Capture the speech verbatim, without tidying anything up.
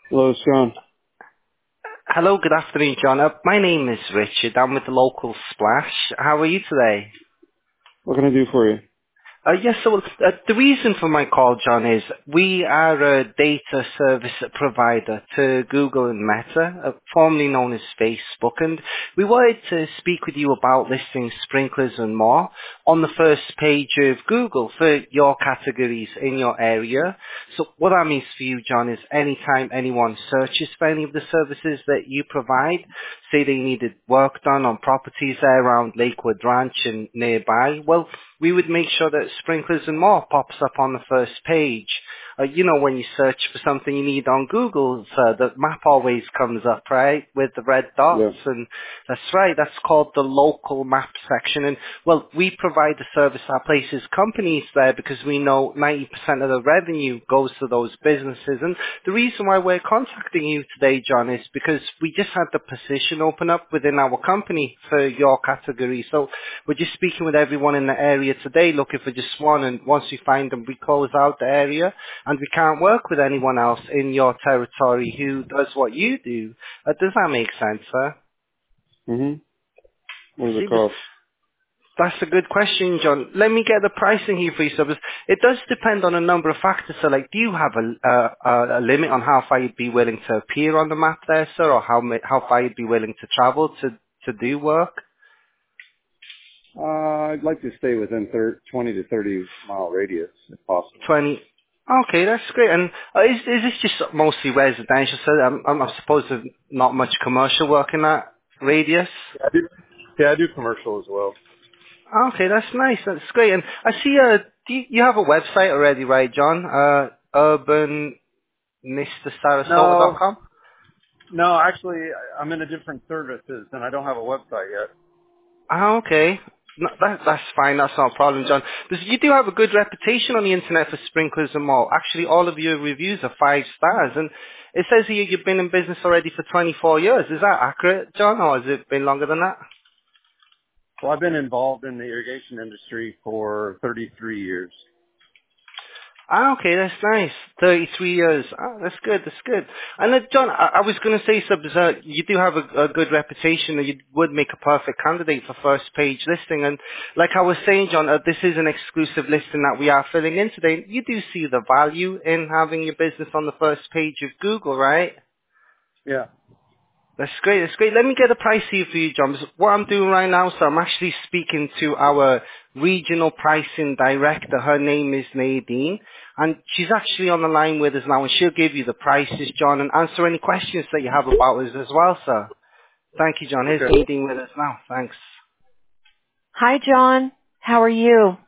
Hello, it's John. Hello, good afternoon, John. Uh, my name is Richard. I'm with the local Splash. How are you today? What can I do for you? Uh, yes, so uh, the reason for my call, John, is we are a data service provider to Google and Meta, uh, formerly known as Facebook, and we wanted to speak with you about listing sprinklers and more on the first page of Google for your categories in your area. So what that means for you, John, is anytime anyone searches for any of the services that you provide, say they needed work done on properties there around Lakewood Ranch and nearby, well, we would make sure that sprinklers and more pops up on the first page. Uh, you know, when you search for something you need on Google, sir, the map always comes up, right, with the red dots, Yeah. and that's right, that's called the local map section. And, well, we provide the service that places companies there because we know ninety percent of the revenue goes to those businesses. And the reason why we're contacting you today, John, is because we just had the position open up within our company for your category. So we're just speaking with everyone in the area today looking for just one, and once we find them, we close out the area, and we can't work with anyone else in your territory who does what you do. Uh, does that make sense, sir? hmm What does See, it but cost? that's a good question, John. Let me get the pricing here for you, sir. Because it does depend on a number of factors. So, like, do you have a, uh, a, a limit on how far you'd be willing to appear on the map there, sir, or how ma- how far you'd be willing to travel to, to do work? Uh, I'd like to stay within thir- twenty to thirty mile radius if possible. twenty. Okay, that's great. And uh, is is this just mostly residential? So I'm, I'm, I suppose there's not much commercial work in that radius. Yeah, I do. Yeah, I do commercial as well. Okay, that's nice. That's great. And I see uh, do you, you have a website already, right, John? Uh, urban mister sarasota dot No, com. no, actually, I- I'm in a different services and I don't have a website yet. Ah, okay. No, that, that's fine. That's not a problem, John. Because you do have a good reputation on the internet for sprinklers and more. Actually, all of your reviews are five stars. And it says here you've been in business already for twenty-four years. Is that accurate, John, or has it been longer than that? Well, I've been involved in the irrigation industry for thirty-three years. Ah, okay, that's nice. thirty-three years. Ah, that's good, that's good. And uh, John, I, I was going to say, sub, uh, you do have a, a good reputation and you would make a perfect candidate for first page listing. And like I was saying, John, uh, this is an exclusive listing that we are filling in today. You do see the value in having your business on the first page of Google, right? Yeah. That's great, that's great. Let me get a price here for you, John. Because what I'm doing right now, so I'm actually speaking to our regional pricing director. Her name is Nadine. And she's actually on the line with us now, and she'll give you the prices, John, and answer any questions that you have about us as well, sir. Thank you, John. Here's Okay. Nadine with us now. Thanks. Hi, John. How are you?